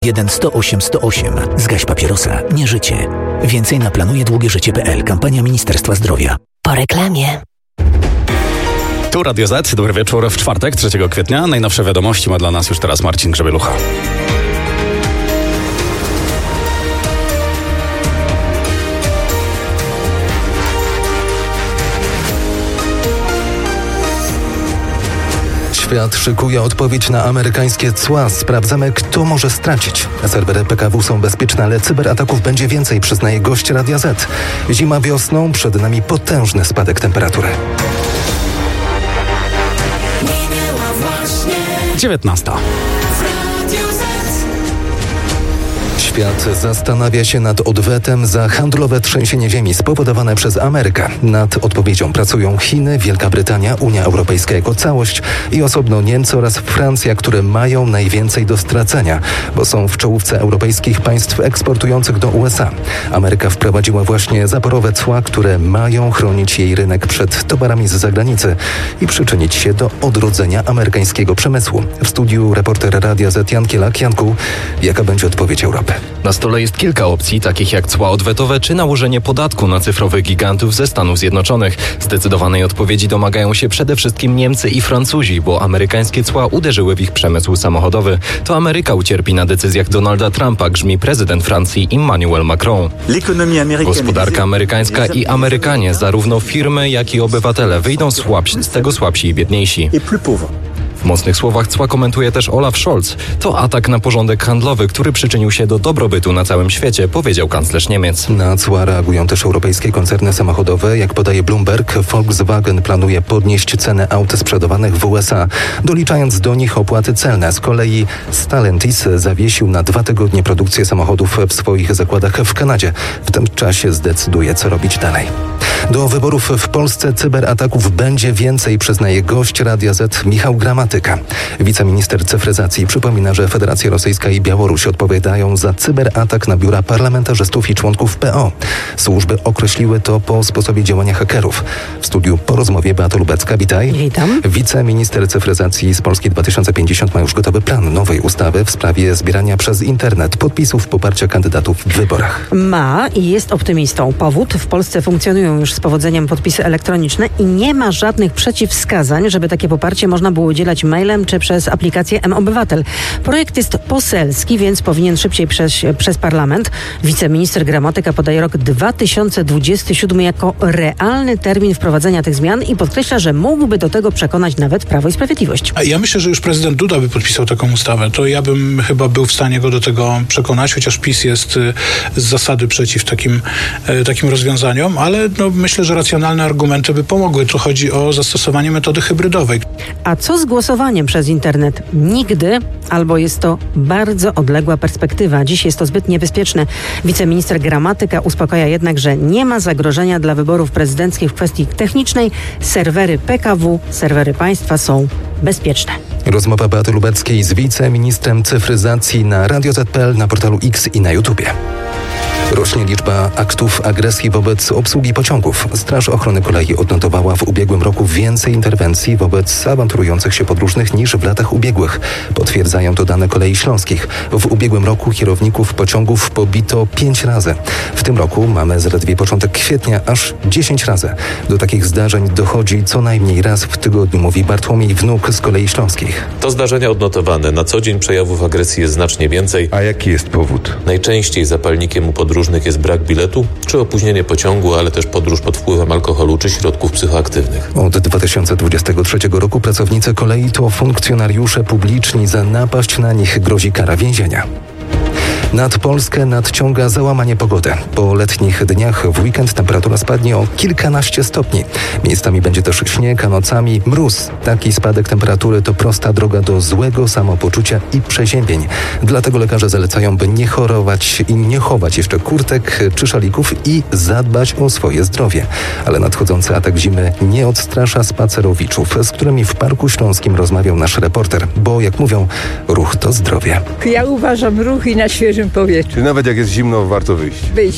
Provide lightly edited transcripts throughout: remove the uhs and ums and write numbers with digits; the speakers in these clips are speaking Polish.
118 108. Zgaś papierosa, nie życie. Więcej na planujedługieżycie.pl. Kampania Ministerstwa Zdrowia. Po reklamie. Tu Radio Z. Dobry wieczór w czwartek, 3 kwietnia. Najnowsze wiadomości ma dla nas już teraz Marcin Grzebielucha. Świat szykuje odpowiedź na amerykańskie cła. Sprawdzamy, kto może stracić. Serwery PKW są bezpieczne, ale cyberataków będzie więcej, przyznaje gość Radia Z. Zima wiosną, przed nami potężny spadek temperatury. 19. Świat zastanawia się nad odwetem za handlowe trzęsienie ziemi spowodowane przez Amerykę. Nad odpowiedzią pracują Chiny, Wielka Brytania, Unia Europejska jako całość i osobno Niemcy oraz Francja, które mają najwięcej do stracenia, bo są w czołówce europejskich państw eksportujących do USA. Ameryka wprowadziła właśnie zaporowe cła, które mają chronić jej rynek przed towarami z zagranicy i przyczynić się do odrodzenia amerykańskiego przemysłu. W studiu reporter Radia Z Jan Kielak. Janku, jaka będzie odpowiedź Europy? Na stole jest kilka opcji, takich jak cła odwetowe czy nałożenie podatku na cyfrowych gigantów ze Stanów Zjednoczonych. Zdecydowanej odpowiedzi domagają się przede wszystkim Niemcy i Francuzi, bo amerykańskie cła uderzyły w ich przemysł samochodowy. To Ameryka ucierpi na decyzjach Donalda Trumpa, grzmi prezydent Francji Emmanuel Macron. Gospodarka amerykańska i Amerykanie, zarówno firmy, jak i obywatele, wyjdą z tego słabsi i biedniejsi. W mocnych słowach cła komentuje też Olaf Scholz. To atak na porządek handlowy, który przyczynił się do dobrobytu na całym świecie, powiedział kanclerz Niemiec. Na cła reagują też europejskie koncerny samochodowe. Jak podaje Bloomberg, Volkswagen planuje podnieść cenę aut sprzedawanych w USA, doliczając do nich opłaty celne. Z kolei Stellantis zawiesił na 2 tygodnie produkcję samochodów w swoich zakładach w Kanadzie. W tym czasie zdecyduje, co robić dalej. Do wyborów w Polsce cyberataków będzie więcej, przyznaje gość Radia Z Michał Gramatyka. Wiceminister cyfryzacji przypomina, że Federacja Rosyjska i Białoruś odpowiadają za cyberatak na biura parlamentarzystów i członków PO. Służby określiły to po sposobie działania hakerów. W studiu po rozmowie Beata Lubecka. Witaj. Witam. Wiceminister cyfryzacji z Polski 2050 ma już gotowy plan nowej ustawy w sprawie zbierania przez internet podpisów poparcia kandydatów w wyborach. Ma i jest optymistą. Powód: w Polsce funkcjonują już z powodzeniem podpisy elektroniczne i nie ma żadnych przeciwwskazań, żeby takie poparcie można było udzielać mailem czy przez aplikację mObywatel. Projekt jest poselski, więc powinien szybciej przez parlament. Wiceminister Gramatyka podaje rok 2027 jako realny termin wprowadzenia tych zmian i podkreśla, że mógłby do tego przekonać nawet Prawo i Sprawiedliwość. Ja myślę, że już prezydent Duda by podpisał taką ustawę. To ja bym chyba był w stanie go do tego przekonać, chociaż PiS jest z zasady przeciw takim rozwiązaniom, ale myślę, że racjonalne argumenty by pomogły. Tu chodzi o zastosowanie metody hybrydowej. A co z głosowaniem przez internet? Nigdy, albo jest to bardzo odległa perspektywa. Dziś jest to zbyt niebezpieczne. Wiceminister Gramatyka uspokaja jednak, że nie ma zagrożenia dla wyborów prezydenckich w kwestii technicznej. Serwery PKW, serwery państwa są bezpieczne. Rozmowa Beaty Lubeckiej z wiceministrem cyfryzacji na Radio Z.pl, na portalu X i na YouTubie. Rośnie liczba aktów agresji wobec obsługi pociągów. Straż Ochrony Kolei odnotowała w ubiegłym roku więcej interwencji wobec awanturujących się podróżnych niż w latach ubiegłych. Potwierdzają to dane Kolei Śląskich. W ubiegłym roku kierowników pociągów pobito 5 razy. W tym roku mamy zaledwie początek kwietnia aż 10 razy. Do takich zdarzeń dochodzi co najmniej raz w tygodniu, mówi Bartłomiej Wnuk z Kolei Śląskich. To zdarzenia odnotowane. Na co dzień przejawów agresji jest znacznie więcej. A jaki jest powód? Najczęściej zapalnikiem u podróżnych jest brak biletu, czy opóźnienie pociągu, ale też podróż pod wpływem alkoholu czy środków psychoaktywnych. Od 2023 roku pracownicy kolei to funkcjonariusze publiczni. Za napaść na nich grozi kara więzienia. Nad Polskę nadciąga załamanie pogody. Po letnich dniach w weekend temperatura spadnie o kilkanaście stopni. Miejscami będzie też śnieg, a nocami mróz. Taki spadek temperatury to prosta droga do złego samopoczucia i przeziębień. Dlatego lekarze zalecają, by nie chorować i nie chować jeszcze kurtek czy szalików i zadbać o swoje zdrowie. Ale nadchodzący atak zimy nie odstrasza spacerowiczów, z którymi w Parku Śląskim rozmawiał nasz reporter, bo jak mówią, ruch to zdrowie. Ja uważam ruch i na świeżym powietrzu. Czy nawet jak jest zimno, warto wyjść? Wyjść.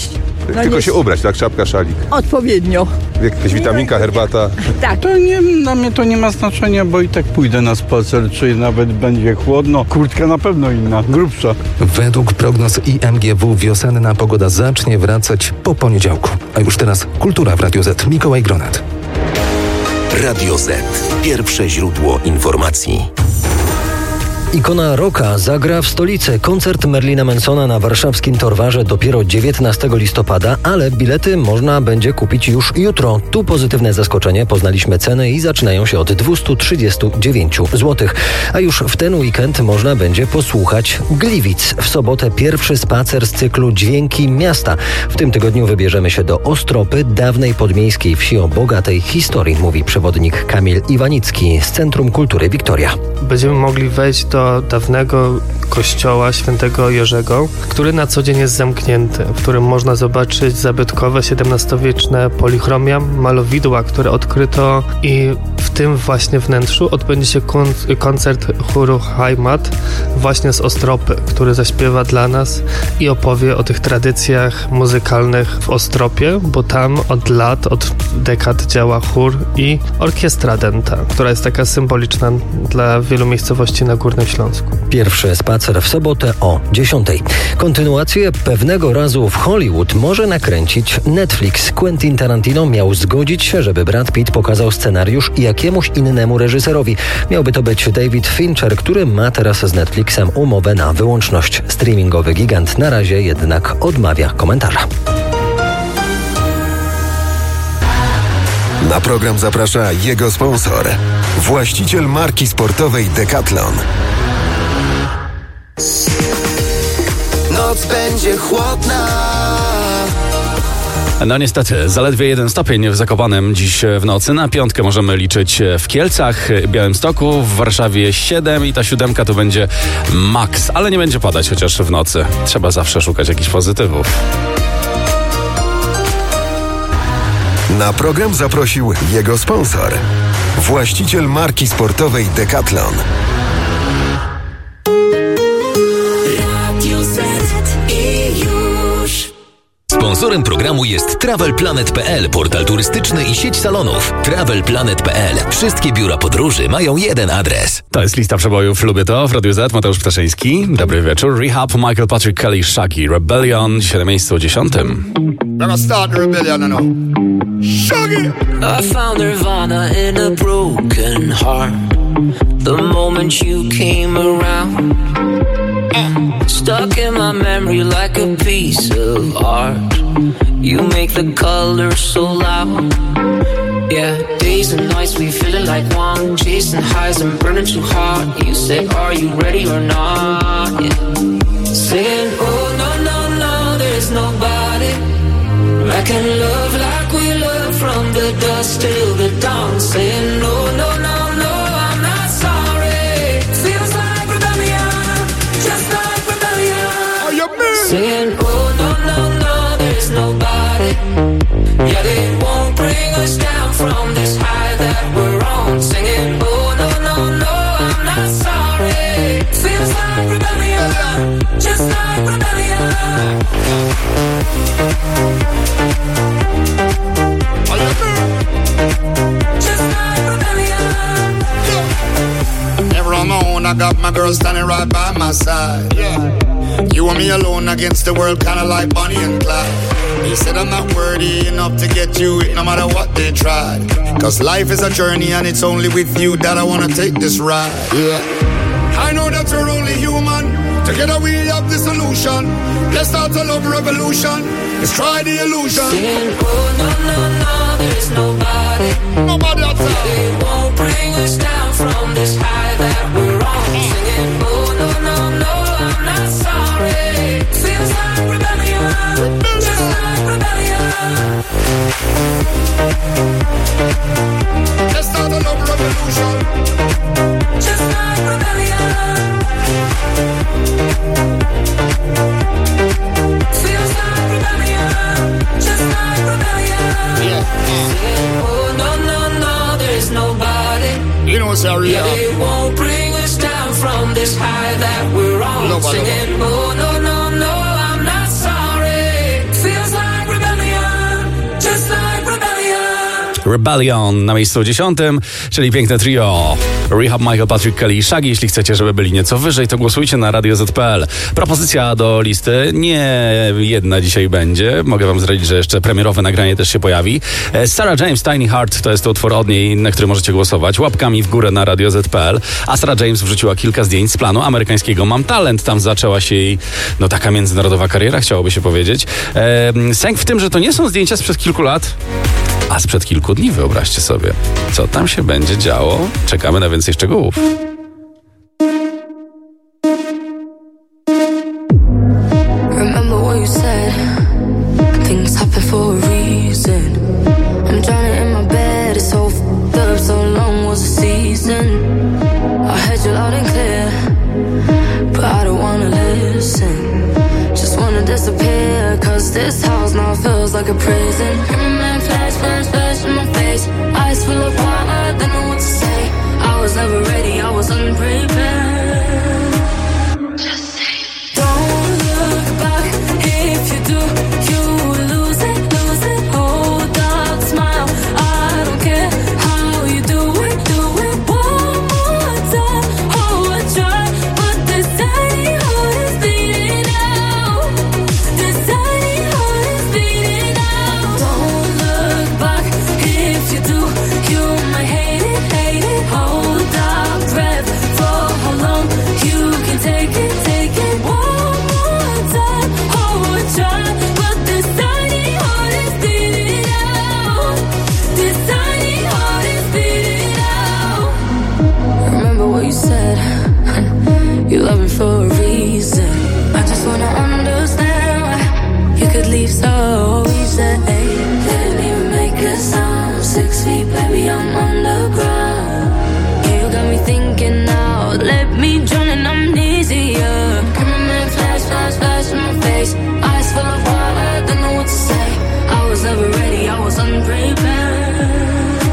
Tylko się ubrać, tak? Czapka, szalik. Odpowiednio. Jakaś witaminka, herbata. Tak. To nie, dla mnie to nie ma znaczenia, bo i tak pójdę na spacer, czy nawet będzie chłodno. Kurtka na pewno inna, grubsza. Według prognoz IMGW wiosenna pogoda zacznie wracać po poniedziałku. A już teraz kultura w Radio Z. Mikołaj Gronet. Radio Z. Pierwsze źródło informacji. Ikona rocka zagra w stolicy. Koncert Marilina Mansona na warszawskim Torwarze dopiero 19 listopada, ale bilety można będzie kupić już jutro. Tu pozytywne zaskoczenie. Poznaliśmy ceny i zaczynają się od 239 zł. A już w ten weekend można będzie posłuchać Gliwic. W sobotę pierwszy spacer z cyklu Dźwięki Miasta. W tym tygodniu wybierzemy się do Ostropy, dawnej podmiejskiej wsi o bogatej historii, mówi przewodnik Kamil Iwanicki z Centrum Kultury Wiktoria. Będziemy mogli wejść do dawnego kościoła świętego Jerzego, który na co dzień jest zamknięty, w którym można zobaczyć zabytkowe XVII-wieczne polichromia, malowidła, które odkryto, i w tym właśnie wnętrzu odbędzie się koncert chóru Heimat właśnie z Ostropy, który zaśpiewa dla nas i opowie o tych tradycjach muzykalnych w Ostropie, bo tam od dekad działa chór i orkiestra dęta, która jest taka symboliczna dla wielu miejscowości na Górnym Śląsku. Pierwszy spacer w sobotę o 10:00. Kontynuację Pewnego razu w Hollywood może nakręcić Netflix. Quentin Tarantino miał zgodzić się, żeby Brad Pitt pokazał scenariusz jakiemuś innemu reżyserowi. Miałby to być David Fincher, który ma teraz z Netflixem umowę na wyłączność. Streamingowy gigant na razie jednak odmawia komentarza. Na program zaprasza jego sponsor, właściciel marki sportowej Decathlon. Noc będzie chłodna. No niestety, zaledwie 1 stopień w Zakopanem dziś w nocy. Na 5 możemy liczyć w Kielcach, Białymstoku, w Warszawie 7 i ta 7 to będzie maks, ale nie będzie padać chociaż w nocy. Trzeba zawsze szukać jakichś pozytywów. Na program zaprosił jego sponsor, właściciel marki sportowej Decathlon. Sponsorem programu jest TravelPlanet.pl, portal turystyczny i sieć salonów. TravelPlanet.pl. Wszystkie biura podróży mają jeden adres. To jest lista przebojów Lubię to w Radiu Z. Mateusz Ptaszyński. Dobry wieczór. Rehab, Michael Patrick Kelly, Shaggy, Rebellion. Dzisiaj na miejscu 10. Gonna start the rebellion now. Shaggy! I found Nirvana in a broken heart. The moment you came around. Stuck in my memory like a piece of art. You make the colors so loud. Yeah, days and nights we feeling like one. Chasing highs and burning too hard. You say, are you ready or not? Yeah. Saying, oh no, no, no, there's nobody I can love like we love from the dusk till the dawn. Saying, no, no, no, no, I'm not sorry. Feels like rebellion, just like rebellion. Are you mean? Saying, oh no, no, no, there's nobody. Yeah, they won't bring us down from this high that we're on. Singing, oh no, no, no, I'm not sorry. Feels like rebellion, just like rebellion. Never on my own, I got my girl standing right by my side. Yeah. You and me alone against the world, kinda like Bonnie and Clyde. They said I'm not worthy enough to get you it, no matter what they tried. Cause life is a journey and it's only with you that I wanna take this ride. Yeah. I know that we're only human. Together we have the solution. Let's start a love revolution. Let's try the illusion. Saying, oh no, no, no, there's nobody. Nobody outside. They won't bring us down from this high that we're on. Singing, oh no, no, no, I'm not sorry. Feels like rebellion, just like rebellion. Let's start a love revolution. Just like rebellion. Feels like rebellion, just like rebellion. Yeah. Saying, oh no, no, no, there's nobody. You know, sorry. Yeah, they won't Rebellion na miejscu 10, czyli piękne trio Rehab, Michael, Patrick Kelly i Shaggy. Jeśli chcecie, żeby byli nieco wyżej, to głosujcie na Radio Z.pl. Propozycja do listy, nie jedna dzisiaj będzie. Mogę wam zdradzić, że jeszcze premierowe nagranie też się pojawi. Sarah James, Tiny Heart, to jest to utwór od niej, na który możecie głosować. Łapkami w górę na Radio Z.pl. A Sarah James wrzuciła kilka zdjęć z planu amerykańskiego Mam Talent. Tam zaczęła się jej, taka międzynarodowa kariera, chciałoby się powiedzieć. Sęk w tym, że to nie są zdjęcia sprzed kilku lat, a sprzed kilku dni, wyobraźcie sobie. Co tam się będzie działo? Czekamy na więcej szczegółów. Remember what you said. Things happen for a reason. I'm drowning in my bed. It's so f***ed up. So long was a season. I heard you loud and clear, but I don't wanna listen. Just wanna disappear, 'cause this house now feels like a prison. Remember flash, flash, flash in my face. Eyes full of water, don't know what to say. I was never ready, I was unprepared. Just say, don't look back. If you do, you lose it, lose it. Hold up, smile. I don't care how you do it one more time. Oh, I try, but this tiny heart is beating out. This tiny heart is beating out. Don't look back. If you do, you might hate it, hate it. Hold up, breath for how long you can take it, take it one more time. Oh, I try, but this tiny heart is beating out. This tiny heart is beating out. Remember what you said. You love me for a reason. I just wanna understand why you could leave so easy. Didn't even make a sound. 6 feet, baby, I'm underground. You got me thinking now. Let me drown in amnesia. Cameraman flash, flash, flash in my face. Eyes full of water, don't know what to say. I was never ready, I was unprepared.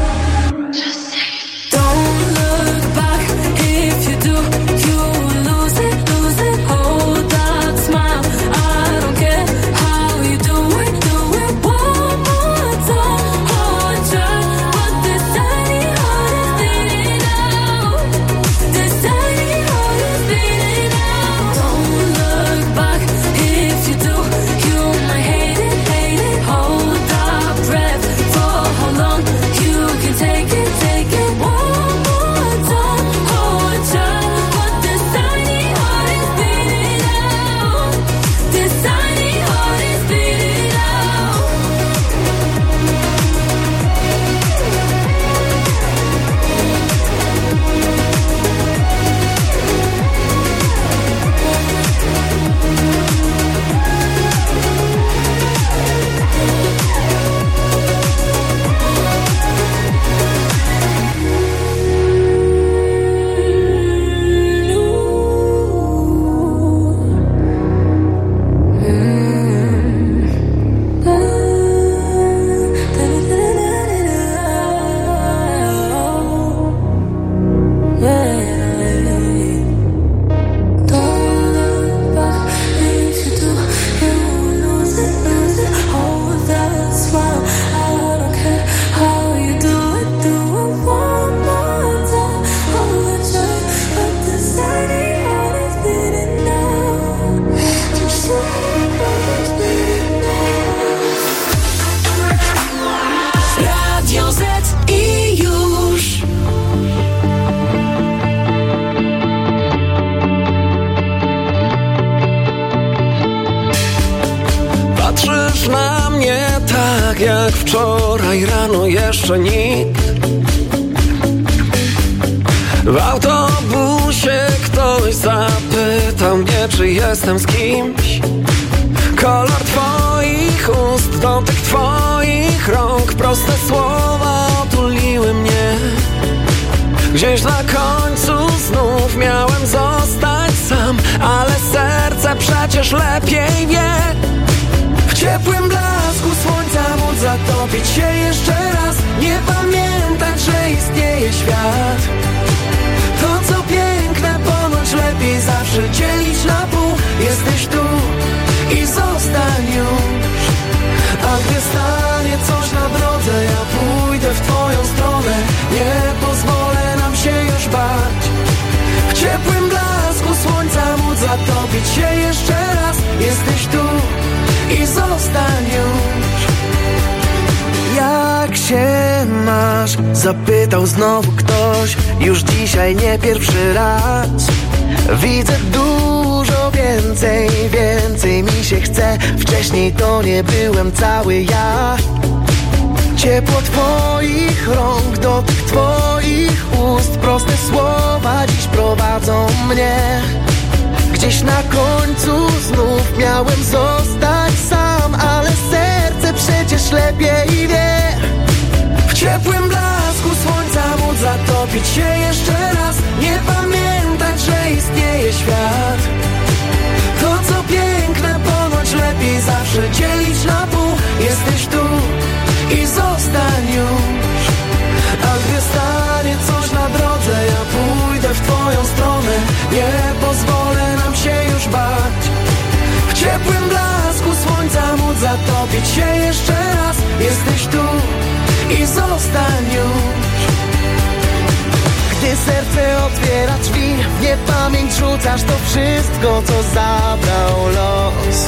Just say, don't look back. If you do, you lose it, lose it. Hold up, smile. I don't care how you do it one more time. Oh, I try, but this tiny heart is beating out. This tiny heart is beating out. Don't look back. If you do, you might hate it, hate it. Hold up, breath for how long you can take it, take it one more time. Oh, I try, but this tiny heart is beating out. This tiny heart is beating out. Radio Z i już. Patrzysz na mnie tak jak wczoraj rano jeszcze nikt. W autobusie ktoś zapytał mnie, czy jestem z kimś. Kolor twoich ust, dotyk twoich rąk, proste słowa otuliły mnie. Gdzieś na końcu znów miałem zostać sam, ale serce przecież lepiej wie. W ciepłym blasku słońca móc zatopić się jeszcze raz, nie pamiętać, że istnieje świat. To co piękne ponoć lepiej zawsze dzielić na pół. Jesteś tu i zostań już. A gdy stanie coś na drodze, ja pójdę w twoją zatopić się jeszcze raz. Jesteś tu i zostań już. Jak się masz? Zapytał znowu ktoś. Już dzisiaj nie pierwszy raz. Widzę dużo więcej mi się chce. Wcześniej to nie byłem cały ja. Ciepło twoich rąk, dotyk twoich ust. Proste słowa dziś prowadzą mnie. Gdzieś na końcu znów miałem zostać sam, ale serce przecież lepiej wie. W ciepłym blasku słońca móc zatopić się jeszcze raz. Nie pamiętać, że istnieje świat. To co piękne ponoć lepiej zawsze dzielić na pół. Jesteś tu i zostań już. A gdy stanie coś na drodze, ja pójdę w twoją stronę. Nie pozwolę nam się już bać. W ciepłym blasku słońca móc zatopić się jeszcze raz. Jesteś tu i zostań już. Gdy serce otwiera drzwi, w niepamięć rzucasz to wszystko, co zabrał los.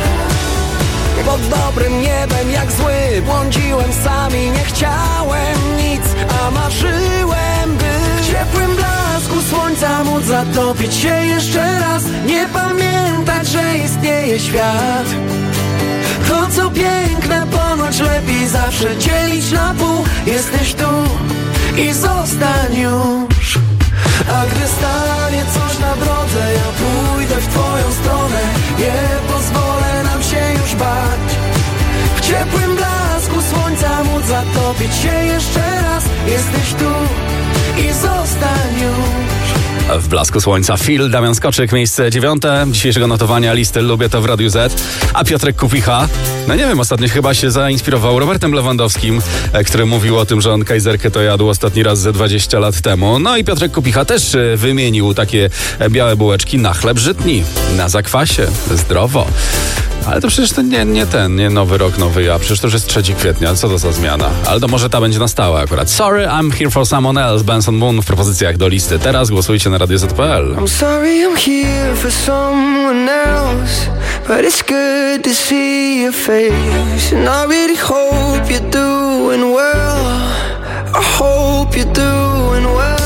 Pod dobrym niebem jak zły błądziłem sam i nie chciałem nic, a marzyłem, by w ciepłym blasku słońca móc zatopić się jeszcze raz. Nie pamiętać, że istnieje świat. To co piękne ponoć lepiej zawsze dzielić na pół. Jesteś tu i zostań już. A gdy stanie coś na drodze, ja pójdę w twoją stronę. Nie pozwolę nam się już bać. W ciepłym blasku słońca móc zatopić się jeszcze raz. Jesteś tu i zostań już. W blasku słońca Phil, Damian Skoczyk, miejsce 9 dzisiejszego notowania listy Lubię to w Radiu Z. A Piotrek Kupicha, no nie wiem, ostatnio chyba się zainspirował Robertem Lewandowskim, który mówił o tym, że on kajzerkę to jadł ostatni raz ze 20 lat temu. No i Piotrek Kupicha też wymienił takie białe bułeczki na chleb żytni, na zakwasie, zdrowo. Ale to przecież to nie nowy rok, nowy ja. Przecież to już jest 3 kwietnia. Co to za zmiana? Ale to może ta będzie na stałe akurat. Sorry, I'm here for someone else. Benson Moon w propozycjach do listy. Teraz głosujcie na Radio Z.pl. I'm sorry, I'm here for someone else, but it's good to see your face. And I really hope you're doing well. I hope you're doing well.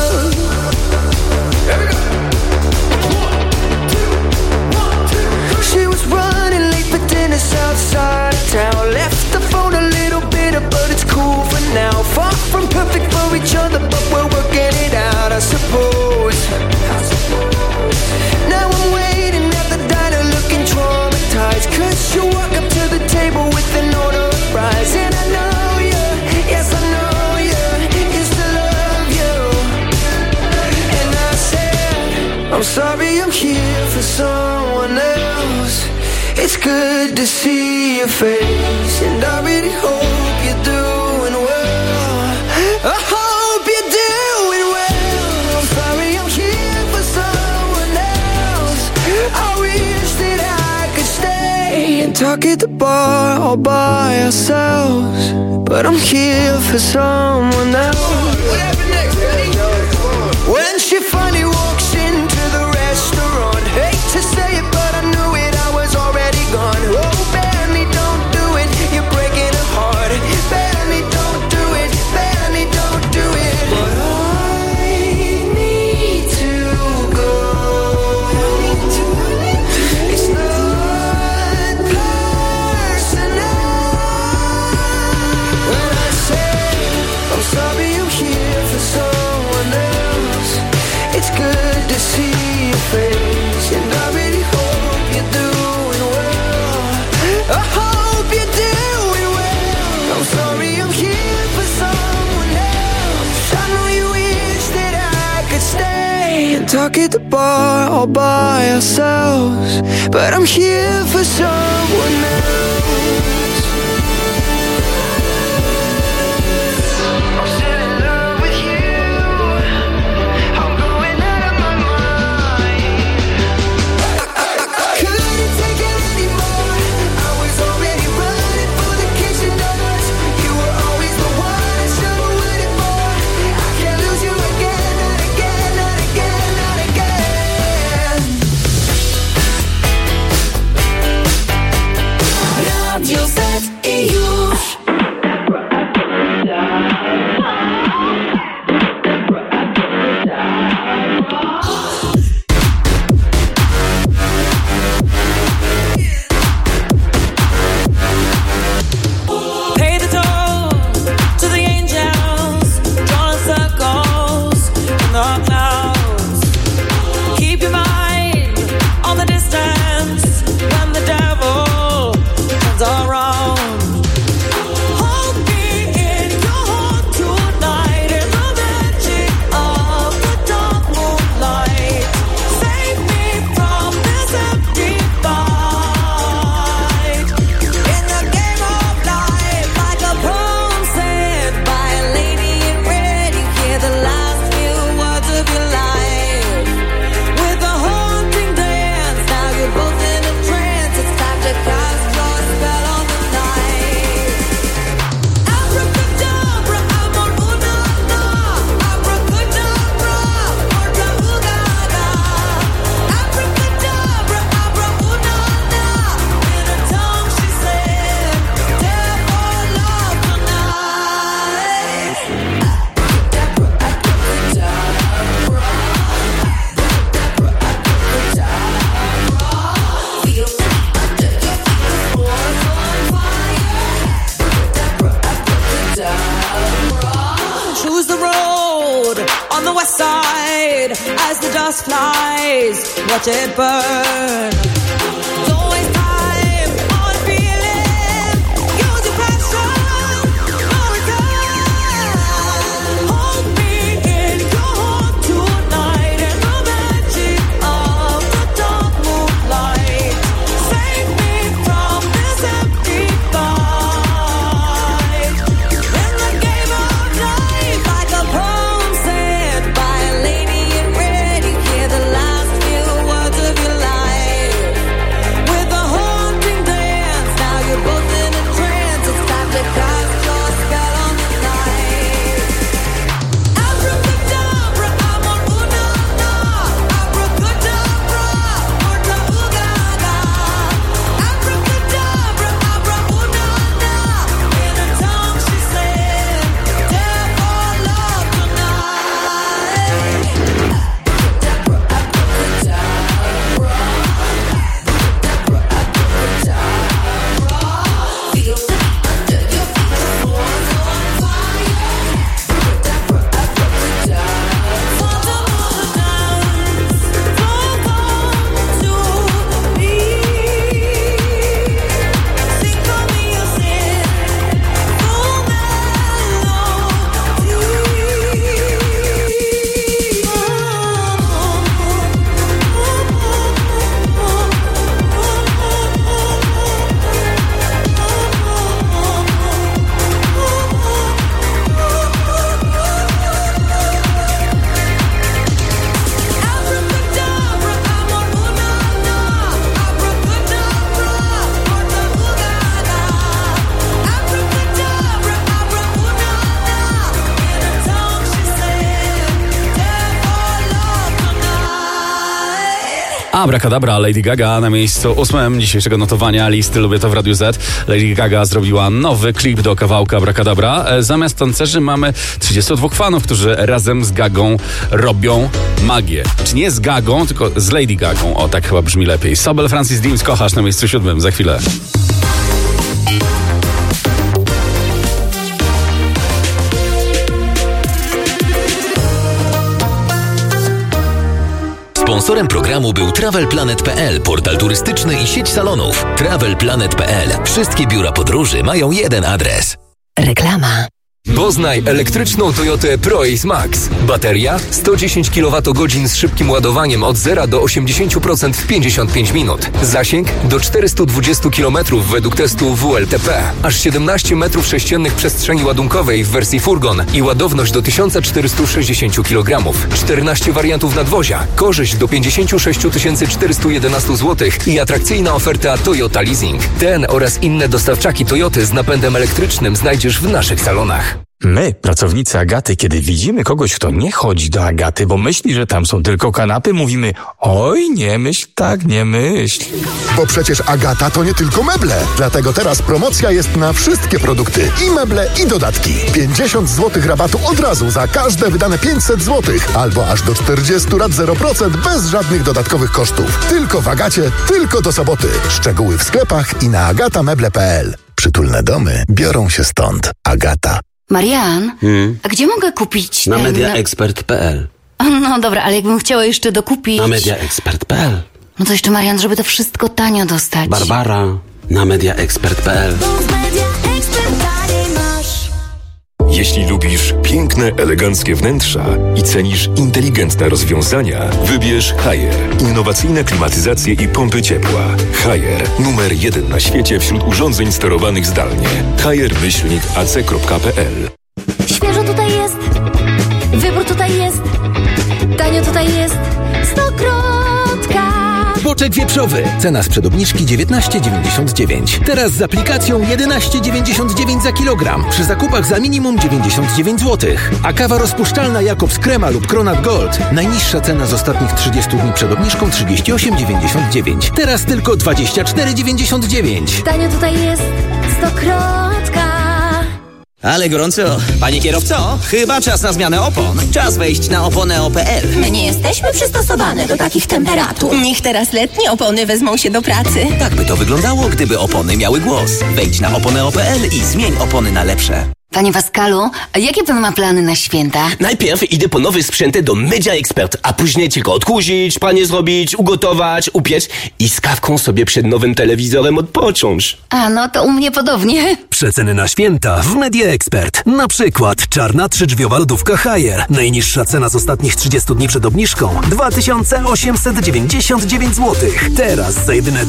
She was running late for dinner outside of town. Left the phone a little bitter, but it's cool for now. Far from perfect for each other, but we're working it out, I suppose. Now I'm waiting at the diner looking traumatized, 'cause you walk up to the table with an order of fries. And I know you, yes I know you, used to love you. And I said, I'm sorry, I'm here for someone else. It's good to see your face, and I really hope you're doing well. I hope you're doing well. I'm sorry, I'm here for someone else. I wish that I could stay and talk at the bar all by ourselves, but I'm here for someone else. When she finally walks into the restaurant, hate to say it, but I knew it, I was already gone. Oh, Benny, don't do it, you're breaking her heart. Benny, don't do it, Benny, don't do it. But I need to go. It's not personal. When I say I'm sorry, I'm here for someone else. It's good to see your face, and I really hope you're doing well. I hope you're doing well. I'm sorry, I'm here for someone else. I know you wish that I could stay and talk at the bar all by ourselves, but I'm here for someone else. I'm still in love with you. I'm going out of my mind. I couldn't take it anymore. I was already running for the kitchen doors. You were always the one I should have waited for. I can't lose you again, not again, not again, not again. last flies, watch it burn. Don't waste time on feeling, use your passion, no return. Hold me in your heart tonight in the magic of the dark moonlight. Save me from this empty fight. In the game of life, like a poem said by a lady in red, you hear the last few words of your life. With a haunting dance, now you're both in a trance. It's time to cast your spell on the night. Abracadabra, I'm on ooh-na-na. Abracadabra, ooh-na-ooh-ga-ga. Abracadabra, abra-ooh-na-na. In her tongue she said, "Dare for love tonight." Abracadabra, Lady Gaga na miejscu 8 dzisiejszego notowania listy Lubię to w Radiu Z. Lady Gaga zrobiła nowy klip do kawałka Abracadabra. Zamiast tancerzy mamy 32 fanów, którzy razem z Gagą robią magię. Czy nie z Gagą, tylko z Lady Gagą. O, tak chyba brzmi lepiej. Sobel, Francis Dimes, Kochasz na miejscu 7. Za chwilę. Sponsorem programu był TravelPlanet.pl, portal turystyczny i sieć salonów. TravelPlanet.pl. Wszystkie biura podróży mają jeden adres. Reklama. Poznaj elektryczną Toyotę ProAce Max. Bateria 110 kWh z szybkim ładowaniem od 0 do 80% w 55 minut. Zasięg do 420 km według testu WLTP. Aż 17 m3 przestrzeni ładunkowej w wersji furgon i ładowność do 1460 kg. 14 wariantów nadwozia. Korzyść do 56 411 zł i atrakcyjna oferta Toyota Leasing. Ten oraz inne dostawczaki Toyoty z napędem elektrycznym znajdziesz w naszych salonach. My, pracownicy Agaty, kiedy widzimy kogoś, kto nie chodzi do Agaty, bo myśli, że tam są tylko kanapy, mówimy: oj, nie myśl tak, nie myśl. Bo przecież Agata to nie tylko meble. Dlatego teraz promocja jest na wszystkie produkty. I meble, i dodatki. 50 zł rabatu od razu za każde wydane 500 zł. Albo aż do 40 lat 0% bez żadnych dodatkowych kosztów. Tylko w Agacie, tylko do soboty. Szczegóły w sklepach i na agatameble.pl. Przytulne domy biorą się stąd. Agata. Marian, a gdzie mogę kupić Na mediaexpert.pl. No dobra, ale jakbym chciała jeszcze dokupić... Na mediaexpert.pl. No to jeszcze, Marian, żeby to wszystko tanio dostać. Barbara, na mediaexpert.pl. Jeśli lubisz piękne, eleganckie wnętrza i cenisz inteligentne rozwiązania, wybierz Haier. Innowacyjne klimatyzacje i pompy ciepła. Haier. Numer 1 na świecie wśród urządzeń sterowanych zdalnie. haier-ac.pl. Świeżo tutaj jest, wybór tutaj jest, tanio tutaj jest, Stokrotka. Boczek wieprzowy. Cena sprzed obniżki 19,99. Teraz z aplikacją 11,99 za kilogram. Przy zakupach za minimum 99 zł. A kawa rozpuszczalna Jakobs Krema lub Kronat Gold. Najniższa cena z ostatnich 30 dni przed obniżką 38,99. Teraz tylko 24,99. Tanio tutaj jest, Stokrotka. Ale gorąco. Panie kierowco, chyba czas na zmianę opon. Czas wejść na oponeo.pl. My nie jesteśmy przystosowane do takich temperatur. Niech teraz letnie opony wezmą się do pracy. Tak by to wyglądało, gdyby opony miały głos. Wejdź na oponeo.pl i zmień opony na lepsze. Panie Pascalu, a jakie pan ma plany na święta? Najpierw idę po nowe sprzęty do Media Expert, a później tylko odkurzyć, pranie zrobić, ugotować, upiec i z kawką sobie przed nowym telewizorem odpocząć. A, no to u mnie podobnie. Przeceny na święta w Media Expert. Na przykład czarna 3-drzwiowa lodówka Haier. Najniższa cena z ostatnich 30 dni przed obniżką 2899 zł. Teraz za jedyne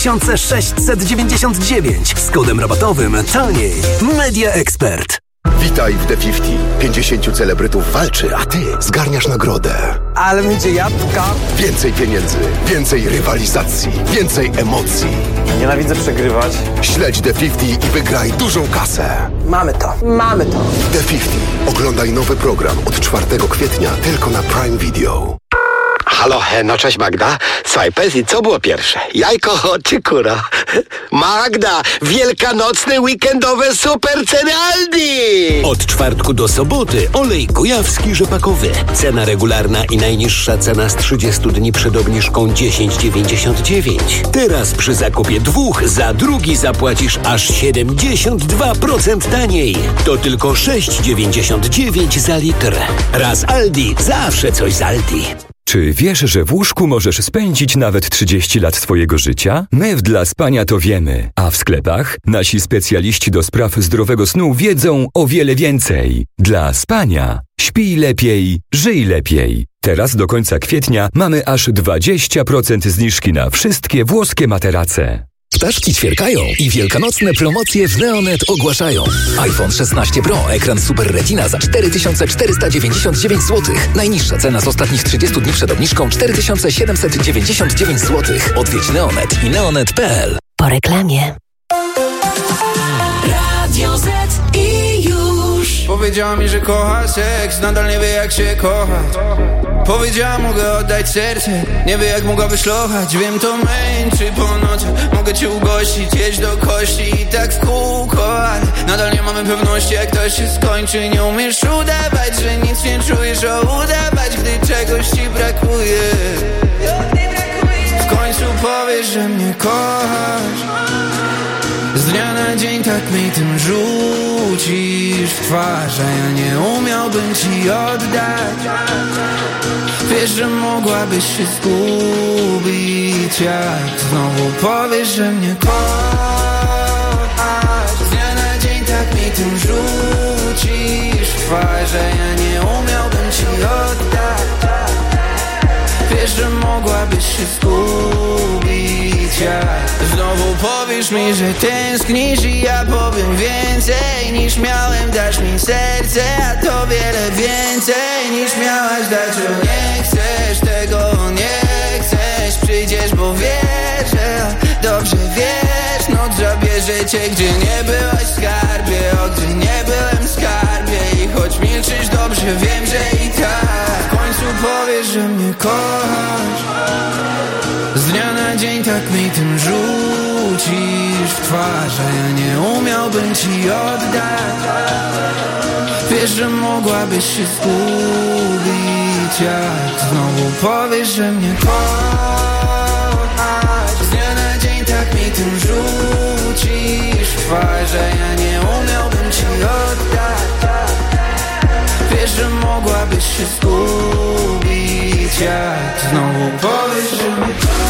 2699 z kodem rabatowym taniej. Media Expert. Witaj w The 50. 50 celebrytów walczy, a ty zgarniasz nagrodę. Ale będzie jabłka. Więcej pieniędzy, więcej rywalizacji, więcej emocji. Nienawidzę przegrywać. Śledź The 50 i wygraj dużą kasę. Mamy to. The 50. Oglądaj nowy program od 4 kwietnia tylko na Prime Video. Halo, no cześć Magda. Słuchaj, powiedz, co było pierwsze? Jajko czy kura? Magda, wielkanocne, weekendowe super ceny Aldi! Od czwartku do soboty olej kujawski rzepakowy. Cena regularna i najniższa cena z 30 dni przed obniżką 10,99. Teraz przy zakupie 2 za drugi zapłacisz aż 72% taniej. To tylko 6,99 za litr. Raz Aldi, zawsze coś z Aldi. Czy wiesz, że w łóżku możesz spędzić nawet 30 lat swojego życia? My w Dla Spania to wiemy, a w sklepach nasi specjaliści do spraw zdrowego snu wiedzą o wiele więcej. Dla Spania. Śpij lepiej, żyj lepiej. Teraz do końca kwietnia mamy aż 20% zniżki na wszystkie włoskie materace. Ptaszki ćwierkają i wielkanocne promocje w Neonet ogłaszają. iPhone 16 Pro, ekran Super Retina za 4499 zł. Najniższa cena z ostatnich 30 dni przed obniżką 4799 zł. Odwiedź Neonet i neonet.pl. Po reklamie. Radio Z i już. Powiedziała mi, że kocha seks, nadal nie wie jak się kochać. Powiedziała, mogę oddać serce, nie wie jak mogłaby szlochać. Wiem, to męczy po nocach, mogę cię ugościć, jeść do kości i tak w kółko. Ale nadal nie mamy pewności, jak to się skończy. Nie umiesz udawać, że nic nie czujesz, a udawać, gdy czegoś ci brakuje. W końcu powiesz, że mnie kochasz. Z dnia na dzień tak mi tym rzucisz w twarz, a ja nie umiałbym ci oddać. Wiesz, że mogłabyś się zgubić, jak znowu powiesz, że mnie kochasz. Z dnia na dzień tak mi tym rzucisz w twarz, a ja nie umiałbym ci oddać. Wiesz, że mogłabyś się zgubić, jak znowu powiesz mi, że tęsknisz i ja powiem więcej niż miałem. Dasz mi serce, a to wiele więcej niż miałaś dać. Że nie chcesz tego, nie chcesz. Przyjdziesz, bo wiesz, że dobrze wiesz. Noc zabierze cię, gdzie nie byłaś w skarbie, o gdzie nie byłem w skarbie. I choć milczysz, dobrze wiem, że i tak w końcu powiesz, że mnie kochasz. Z dnia na dzień tak mi tym rzucisz w twarz, a ja nie umiałbym ci oddać. Wiesz, że mogłabyś się zgubić, jak znowu powiesz, że mnie kochasz. Z dnia na dzień tak mi tym rzucisz w twarz, a ja nie umiałbym ci oddać. Wiesz, że mogłabyś się zgubić, jak znowu powiesz, że mnie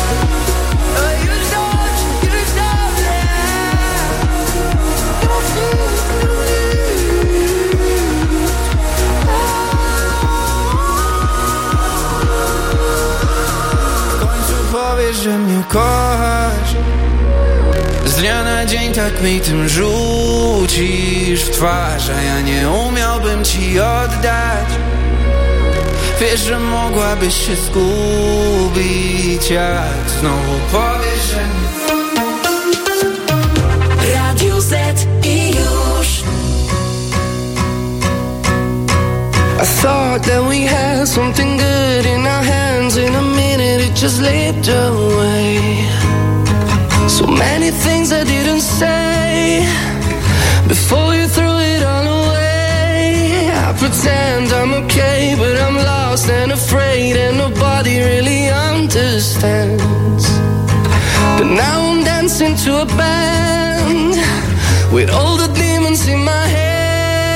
powiesz, że mnie kochasz. Z dnia na dzień tak mi tym rzucisz w twarz, a ja nie umiałbym ci oddać. Wiesz, że mogłabyś się zgubić, jak znowu powiesz, że mnie... Radio Z i już. I thought that we had something good in our hands. In a minute it just slipped away. So many things I didn't say before you threw it all away. I pretend I'm okay, but I'm lost and afraid, and nobody really understands. But now I'm dancing to a band with all the demons in my head.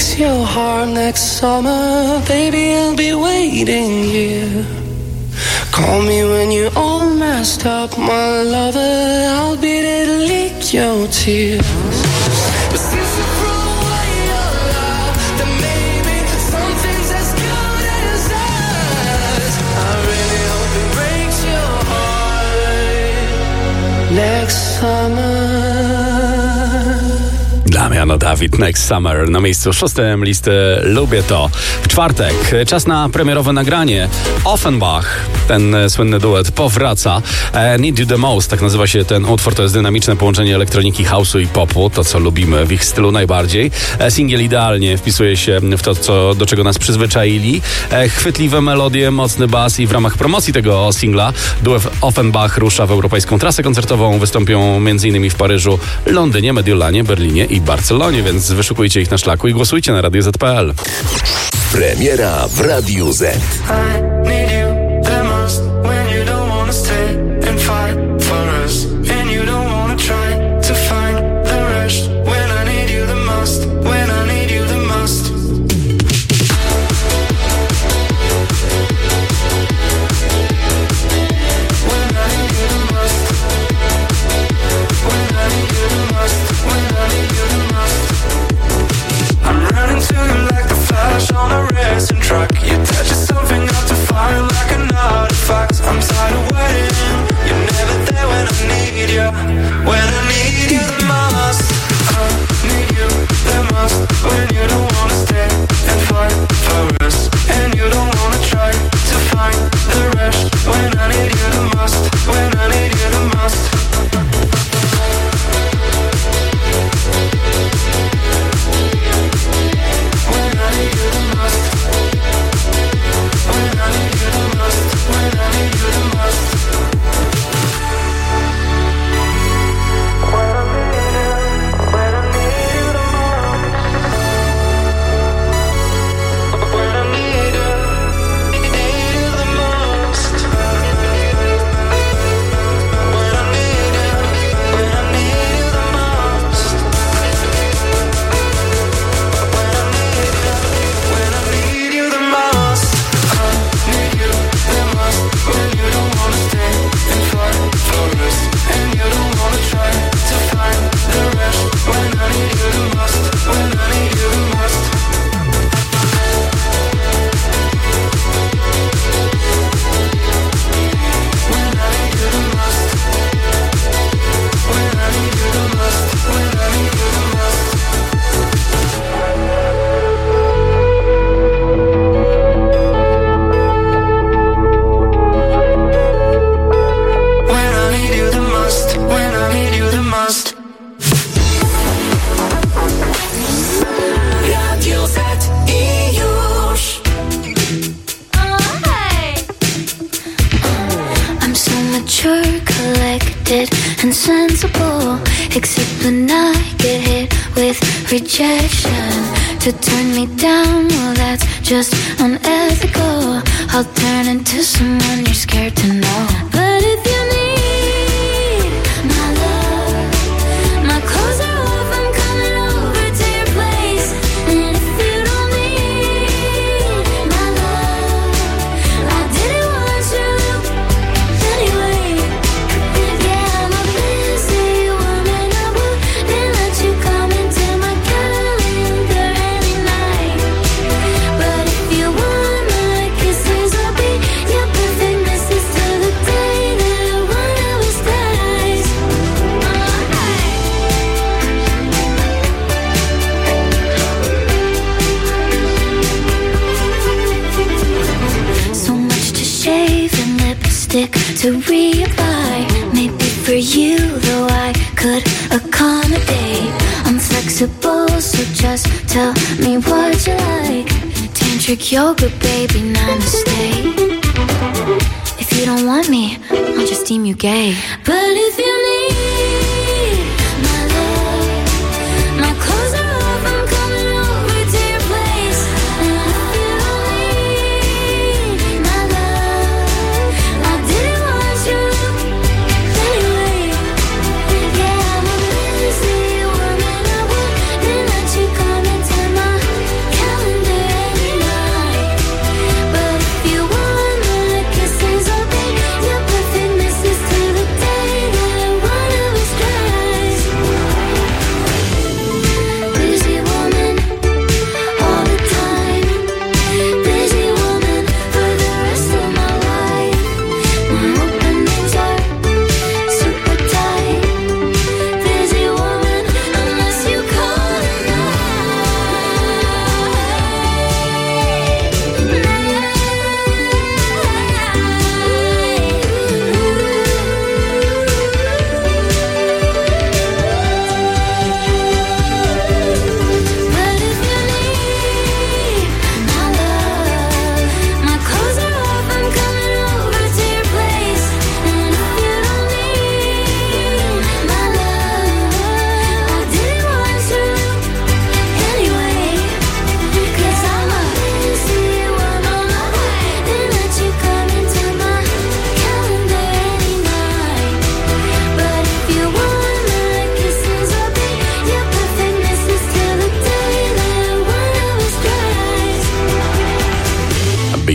breaks your heart next summer, baby, I'll be waiting here. Call me when you're all messed up, my lover, I'll be there to lick your tears. But since you threw away your love, then maybe something's as good as us. I really hope it breaks your heart next summer. Damiano David, Next Summer. Na miejscu 6 listy Lubię to. W czwartek czas na premierowe nagranie. Offenbach, ten słynny duet, powraca. Need You The Most, tak nazywa się ten utwor. To jest dynamiczne połączenie elektroniki, house'u i popu. To, co lubimy w ich stylu najbardziej. Singiel idealnie wpisuje się w to, do czego nas przyzwyczaili. Chwytliwe melodie, mocny bas i w ramach promocji tego singla duet Offenbach rusza w europejską trasę koncertową. Wystąpią m.in. w Paryżu, Londynie, Mediolanie, Berlinie i Barcelonie, więc wyszukujcie ich na szlaku i głosujcie na Radio Z.pl. Premiera w Radiu Z. And sensible, except when I get hit with rejection. To turn me down, well that's just unethical. I'll turn into someone you're scared to know. But if you need my love, my clothes are off, I'm coming over to your place. And if you don't need my love, I did it once, anyway. Yeah, I'm a busy woman, I wouldn't let you come into my calendar any night. But if you want my kisses, I'll be your perfect missus till the day that one of us dies. So much to shave and lipstick to reapply. Maybe for you, though I could accommodate. I'm flexible, so just tell me what you like. Tantric yoga, baby, namaste. If you don't want me, I'll just deem you gay. But if you need my love, my clothes are off, I'm coming over to your place. And if you don't need my love, I did it once, anyway. Yeah, I'm a busy woman, I wouldn't let you come into my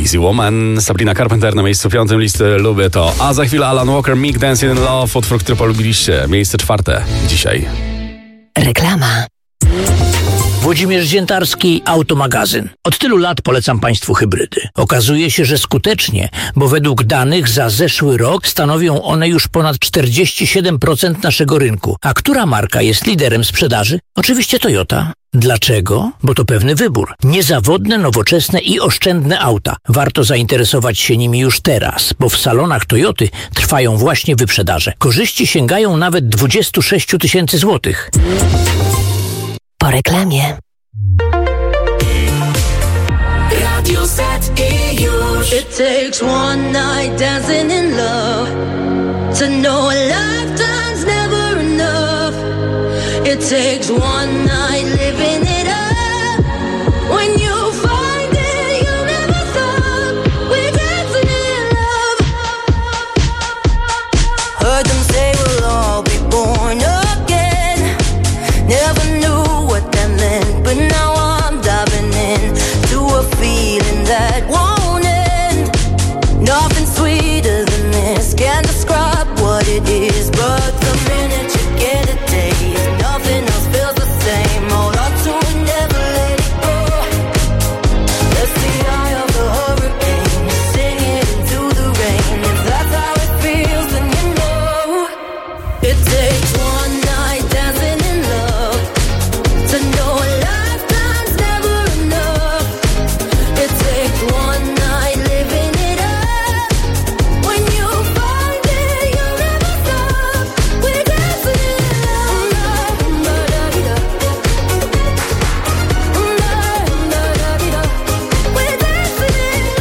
Easy Woman. Sabrina Carpenter na miejscu 5 listy Lubię to. A za chwilę Alan Walker, Meek, Dancing in Love, utwór, który polubiliście. Miejsce 4 dzisiaj. Reklama. Włodzimierz Ziętarski, Automagazyn. Od tylu lat polecam Państwu hybrydy. Okazuje się, że skutecznie, bo według danych za zeszły rok stanowią one już ponad 47% naszego rynku. A która marka jest liderem sprzedaży? Oczywiście Toyota. Dlaczego? Bo to pewny wybór. Niezawodne, nowoczesne i oszczędne auta. Warto zainteresować się nimi już teraz, bo w salonach Toyoty trwają właśnie wyprzedaże. Korzyści sięgają nawet 26 000 złotych. Po reklamie. Radio Set i już. It takes one night dancing in love to know a lifetime's never enough. It takes one night living it up. When you find it, you'll never stop. We're dancing in love. Heard them say we'll all be born again. Never knew what that meant, but now I'm diving in to a feeling that won't end. Nothing sweeter than this, can't describe what it is, but the minute you get a taste, nothing else feels the same. Hold on to it, never let it go. That's the eye of the hurricane, sing it into the rain. If that's how it feels, then you know. It takes one night dancing in love to know a lifetime's never enough. It takes one night living it up. When you find it, you'll never stop. We're dancing in love. We're dancing in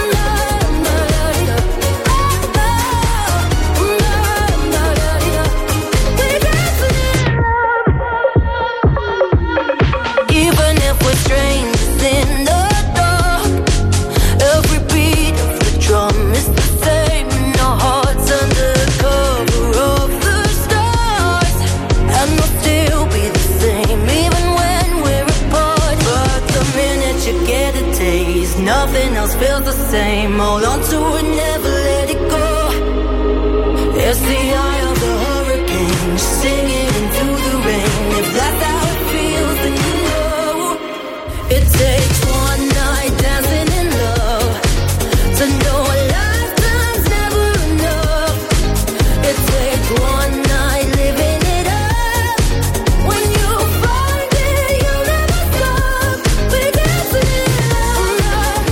even if we're strangers in the dark, every beat of the drum is the same in our hearts under cover of the stars. And we'll still be the same even when we're apart. But the minute you get a taste, nothing else feels the same. Hold on to it, never let it go. It's the eye of the hurricane, singing into the rain. If that's how it feels, then you know. It takes one night dancing in love to know a lifetime's never enough. It takes one night living it up. When you find it, you'll never stop. We're dancing in love.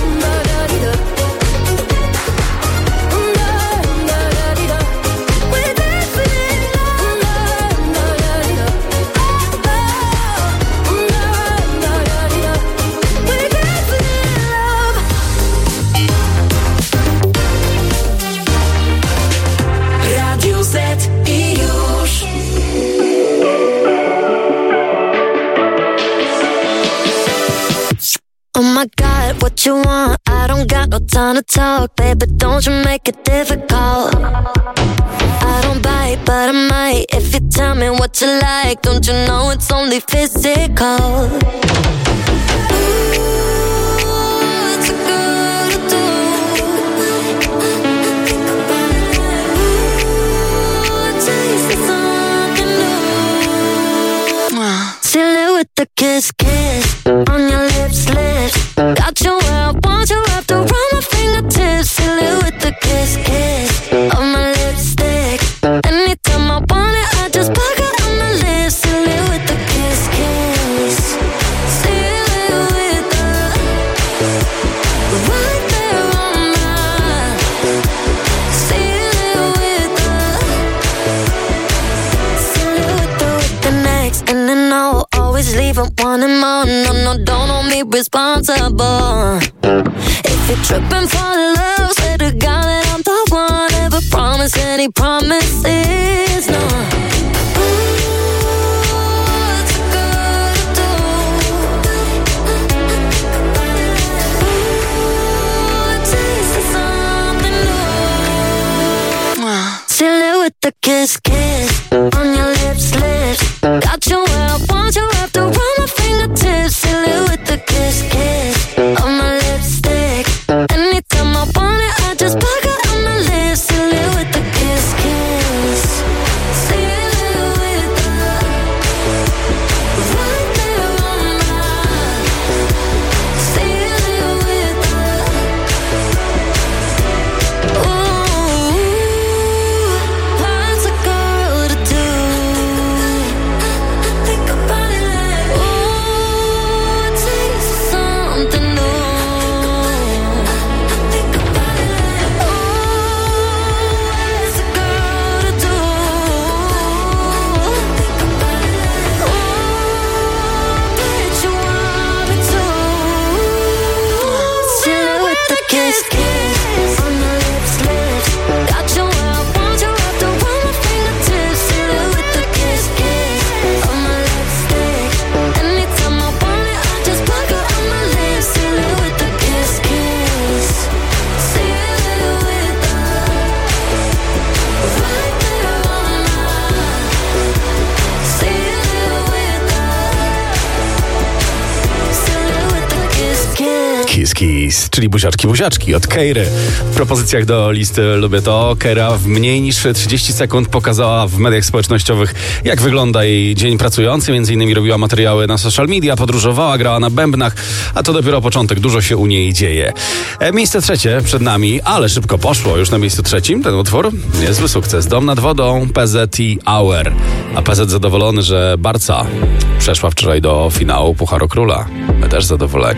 We're dancing in Radio Z i już. Oh my God, what you want? I don't got no time to talk, baby, don't you make it difficult. I don't bite, but I might if you tell me what you like. Don't you know it's only physical? Seal it with the kiss, kiss on your lips, lips. Got you where I want you, wrapped around my fingertips. Seal it with the kiss, kiss on my lipstick. Anytime I want it, I just pack it on my lips. Seal it with the kiss, kiss. Seal it with the right there on mine. Seal it with the next, and then I'll always leave it wanting more. No, don't hold me responsible. If you're tripping for love, say to God that I'm the one. Never promise any promises, no. Seal it with the kiss, kiss on your lips, lips. Got you where I want you, wrapped around my fingertips. Seal it with the kiss, kiss on my lipstick. Anytime Kiss, czyli buziaczki od Keiry. W propozycjach do listy Lubię to. Keira w mniej niż 30 sekund pokazała w mediach społecznościowych, jak wygląda jej dzień pracujący. Między innymi robiła materiały na social media, podróżowała, grała na bębnach, a to dopiero początek, dużo się u niej dzieje. Miejsce trzecie przed nami, ale szybko poszło. Już na miejscu trzecim ten utwór. Niezły sukces. Dom nad wodą, PZ i Hour. A PZ zadowolony, że Barca przeszła wczoraj do finału Pucharu Króla. My też zadowoleni.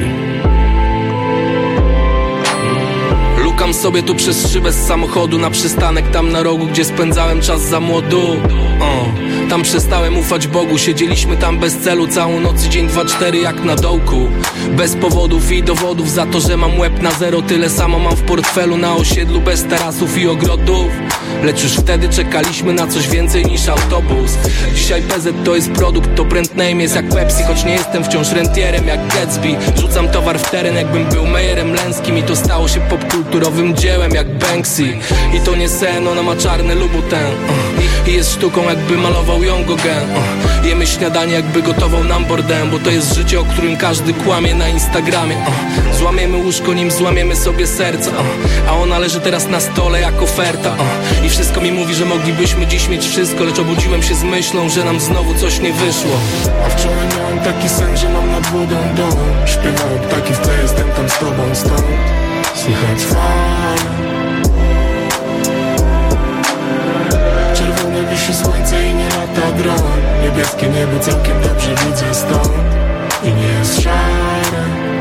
Lukam sobie tu przez szybę z samochodu na przystanek tam na rogu, gdzie spędzałem czas za młodu. Tam przestałem ufać Bogu, siedzieliśmy tam bez celu całą noc i dzień 2-4 jak na dołku. Bez powodów i dowodów za to, że mam łeb na zero. Tyle samo mam w portfelu na osiedlu bez tarasów i ogrodów. Lecz już wtedy czekaliśmy na coś więcej niż autobus. Dzisiaj PZ to jest produkt, to brand name jest jak Pepsi. Choć nie jestem wciąż rentierem jak Gatsby. Rzucam towar w teren jakbym był Mejerem Lęskim. I to stało się popkulturowym dziełem jak Banksy. I to nie sen, ona ma czarny Louboutin i jest sztuką jakby malował ją Gauguin. Jemy śniadanie jakby gotował nam Bourdain. Bo to jest życie, o którym każdy kłamie na Instagramie. Złamiemy łóżko, nim złamiemy sobie serca. A ona leży teraz na stole jak oferta. I wszystko mi mówi, że moglibyśmy dziś mieć wszystko. Lecz obudziłem się z myślą, że nam znowu coś nie wyszło. A wczoraj miałem taki sen, że mam nad wodą dom. Śpiewają ptaki w tle, jestem tam z tobą stąd. Słychać fale. Czerwone wisi słońce i nie lata dron. Niebieskie niebo całkiem dobrze widzę stąd. I nie jest szare.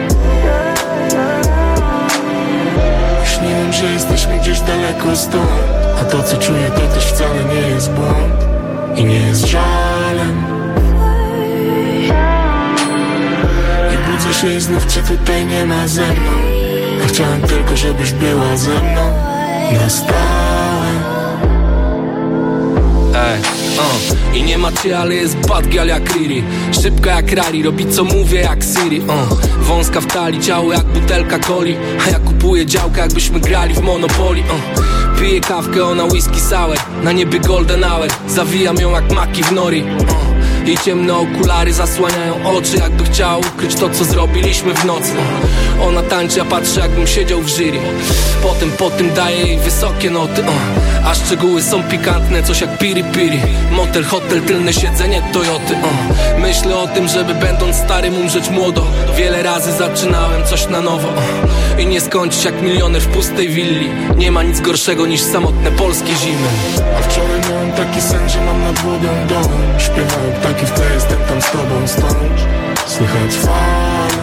Śniłem, że jesteśmy gdzieś daleko stąd. A to co czuję to też wcale nie jest błąd. I nie jest żalem. I budzę się i znów cię tutaj nie ma ze mną. A chciałem tylko, żebyś była ze mną na stałe. I nie ma cię, ale jest bad girl jak Riri. Szybka jak Rari, robi co mówię jak Siri. Wąska w talii, ciało jak butelka coli. A ja kupuję działkę jakbyśmy grali w Monopoly. Piję kawkę, ona whisky sour. Na niebie golden hour, zawijam ją jak maki w nori. Jej ciemne okulary zasłaniają oczy, jakby chciała ukryć to, co zrobiliśmy w nocy. Ona tańczy, a patrzy, jakbym siedział w jury. Po tym daję jej wysokie noty. A szczegóły są pikantne, coś jak piri piri. Motel, hotel, tylne siedzenie Toyoty. Myślę o tym, żeby będąc starym umrzeć młodo. Wiele razy zaczynałem coś na nowo. I nie skończyć jak milioner w pustej willi. Nie ma nic gorszego niż samotne polskie zimy. A wczoraj miałem taki sen, że mam nad wodą dom. Śpiewają ptaki w tle, jestem tam z tobą stąd. Słychać fale.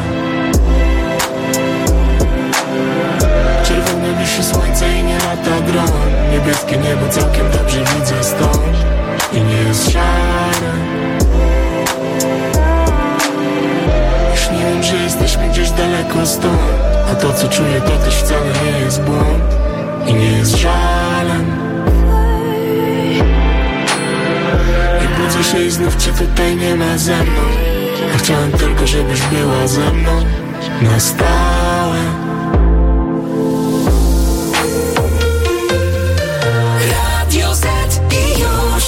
Czerwone wisi słońce i nie lata dron. Niebieskie niebo całkiem dobrze widzę stąd. I nie jest szare. Śniłem, że jesteśmy gdzieś daleko stąd. A to co czuję to też wcale nie jest błąd. I nie jest żalem. I budzę się i znów cię tutaj nie ma ze mną. A chciałem tylko, żebyś była ze mną na stałe. Radio Z i już.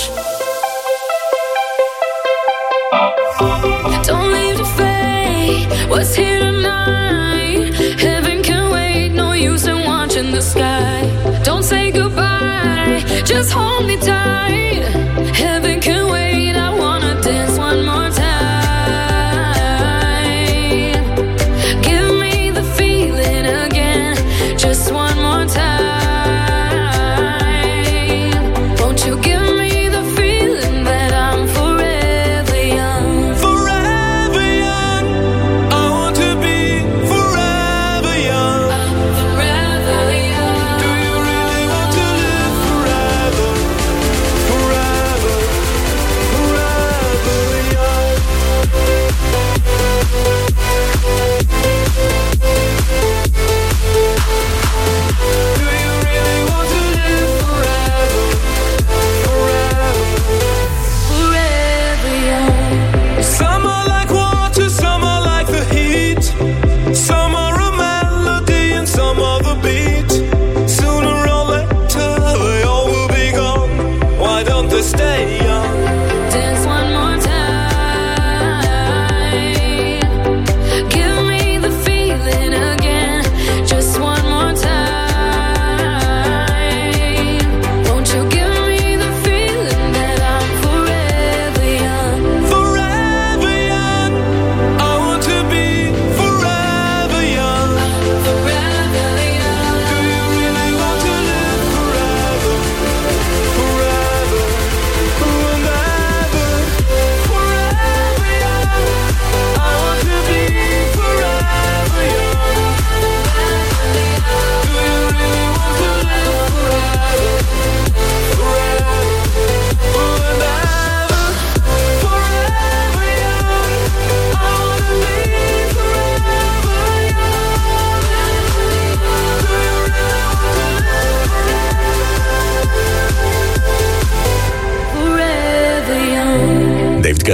Don't leave the fate, what's here tonight? Heaven can wait, no use in watching the sky. Don't say goodbye, just hold me tight. Heaven can wait, I wanna dance one more time. Give me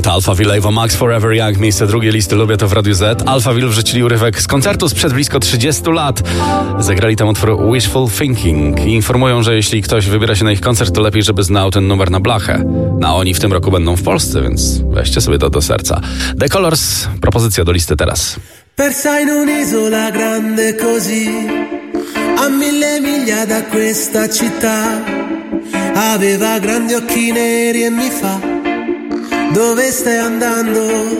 Lubię to Alphaville, Ava Max, Forever Young, miejsce drugie listy Lubię to w Radiu Z. Alphaville wrzucili urywek z koncertu sprzed blisko 30 lat. Zagrali tam utwór Wishful Thinking i informują, że jeśli ktoś wybiera się na ich koncert, to lepiej, żeby znał ten numer na blachę. No a oni w tym roku będą w Polsce, więc weźcie sobie to do serca. The Colors, propozycja do listy teraz. Persa in un'isola grande così, a 1000 miglia da questa città, aveva grandi occhi neri e mi fa: dove stai andando?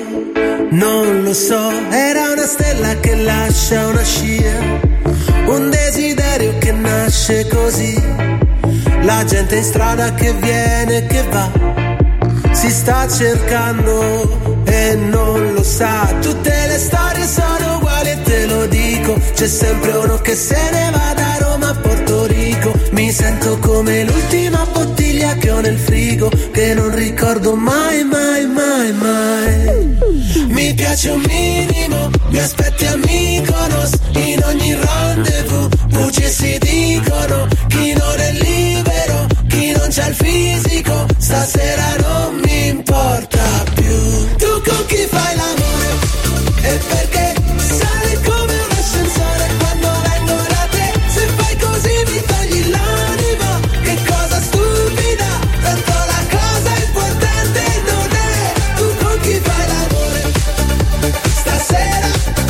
Non lo so, era una stella che lascia una scia, un desiderio che nasce così, la gente in strada che viene e che va, si sta cercando e non lo sa. Tutte le storie sono uguali e te lo dico, c'è sempre uno che se ne va da Roma a Porto Rico. Mi sento come l'ultima bottiglia che ho nel frigo, che non ricordo mai, mai, mai, mai. Mi piace un minimo, mi aspetti a Mykonos, in ogni rendezvous bugie si dicono, chi non è libero, chi non c'ha il fisico, stasera non mi importa più. Tu con chi fai l'amore? E perché sale come un ascensore quando vengo da te? Se fai così mi togli l'anima, che cosa stupida, tanto la cosa importante non è. Tu con chi fai l'amore? Stasera,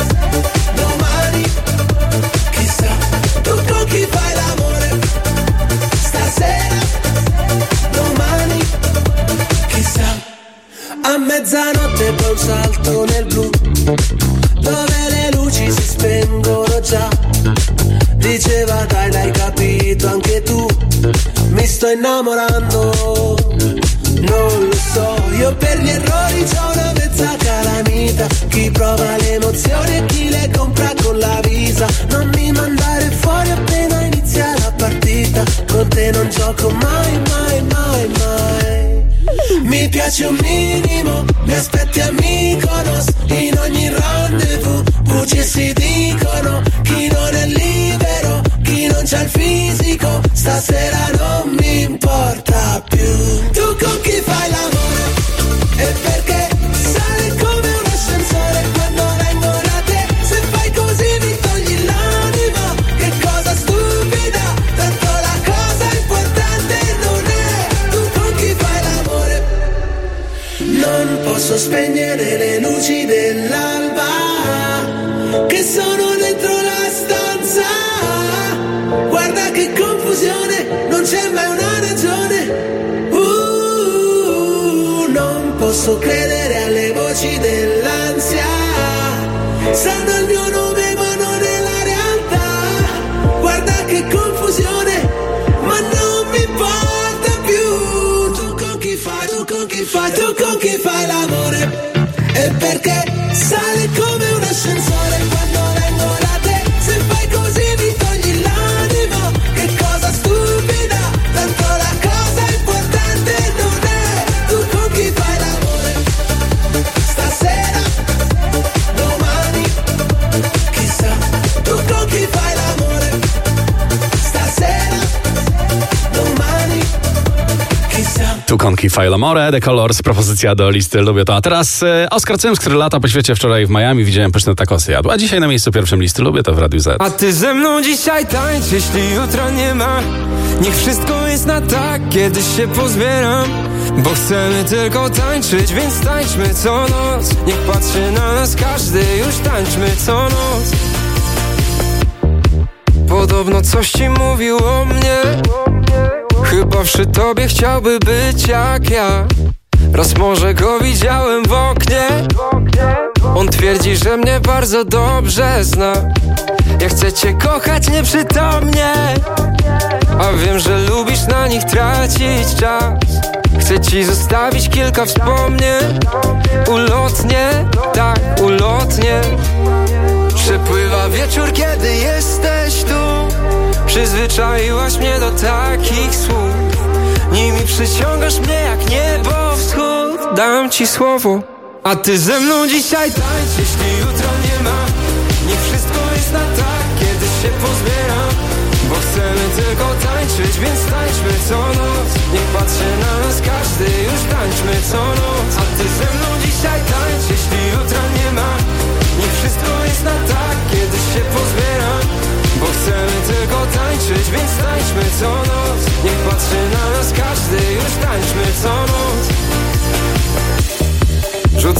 domani, chissà. Tu con chi fai l'amore? Stasera, domani, chissà. A mezzanotte poi un salto nel blu, dove le luci si spengono già. Diceva dai, l'hai capito anche tu, mi sto innamorando. Non lo so, io per gli errori c'ho una mezza calamita, chi prova le emozioni e chi le compra con la Visa. Non mi mandare fuori appena inizia la partita, con te non gioco mai, mai, mai, mai. Mi piace un minimo, mi aspetti a Mykonos, in ogni rendezvous bugie si dicono, chi non è libero, chi non c'ha il fisico, stasera non mi importa più. Tu con chi fai l'amore? E perché sale come un ascensore quando vengo da te? Se fai così mi togli l'anima, che cosa stupida, tanto la cosa importante non è. Tu con chi fai l'amore? Non posso spegnere le luci dell'alba che sono dentro la stanza. Guarda che confusione, non c'è mai una ragione. Non posso credere alle voci dell'ansia, sanno il mio nome ma non è la realtà. Guarda che confusione, ma non mi importa più. Tu con chi fai, tu con chi fai, tu con chi fai l'amore? E perché sale come un ascensore quando vengo da te? Se fai così mi togli l'anima, che cosa stupida, tanto la cosa importante non è. Tu con chi fai l'amore? Stasera, domani, chissà. Tu con chi fai l'amore? Stasera, domani, chissà. Tu con chi fai l'amore, The Colors, propozycja do listy Lubię to. A teraz Oskar Cyms, który lata po świecie, wczoraj w Miami, widziałem pyszne tacosy jadł. A dzisiaj na miejscu pierwszym listy Lubię to w Radiu Z. A ty ze mną dzisiaj tańcz, jeśli jutro nie ma. Niech wszystko jest na tak, kiedyś się pozbieram. Bo chcemy tylko tańczyć, więc tańczmy co noc. Niech patrzy na nas każdy, już tańczmy co noc. Podobno coś ci mówił o mnie, chyba przy tobie chciałby być jak ja. Raz może go widziałem w oknie, on twierdzi, że mnie bardzo dobrze zna. Ja chcę cię kochać nieprzytomnie, a wiem, że lubisz na nich tracić czas. Chcę ci zostawić kilka wspomnień, ulotnie, tak, ulotnie. Przepływa wieczór, kiedy jesteś tu, przyzwyczaiłaś mnie do takich słów. Nimi przyciągasz mnie jak niebo wschód. Dam ci słowo, a ty ze mną dzisiaj tańcz, jeśli jutro nie ma. Niech wszystko jest na tak, kiedy się pozbieram. Bo chcemy tylko tańczyć, więc tańczmy co noc. Niech patrzy na nas każdy, już tańczmy co noc. A ty ze mną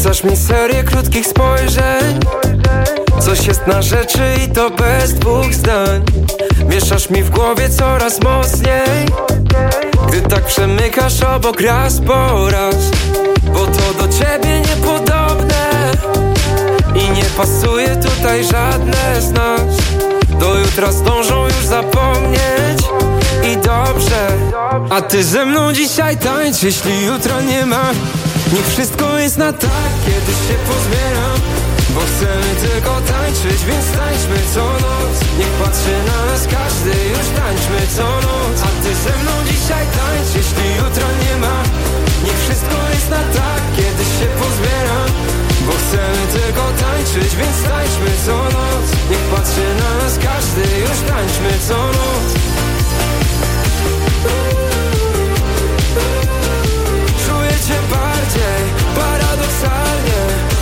Rzucasz mi serię krótkich spojrzeń, coś jest na rzeczy i to bez dwóch zdań. Mieszasz mi w głowie coraz mocniej, gdy tak przemykasz obok raz po raz. Bo to do ciebie niepodobne i nie pasuje tutaj żadne z nas. Do jutra zdążą już zapomnieć i dobrze. A ty ze mną dzisiaj tańcz, jeśli jutra nie ma. Niech wszystko jest na tak, kiedy się pozbieram. Bo chcemy tylko tańczyć, więc tańczmy co noc. Niech patrzy na nas każdy, już tańczmy co noc. A ty ze mną dzisiaj tańcz, jeśli jutra nie ma. Niech wszystko jest na tak, kiedy się pozbieram. Bo chcemy tylko tańczyć, więc tańczmy co noc. Niech patrzy na nas każdy, już tańczmy co noc. Czuję cię bardziej, paradoksalnie.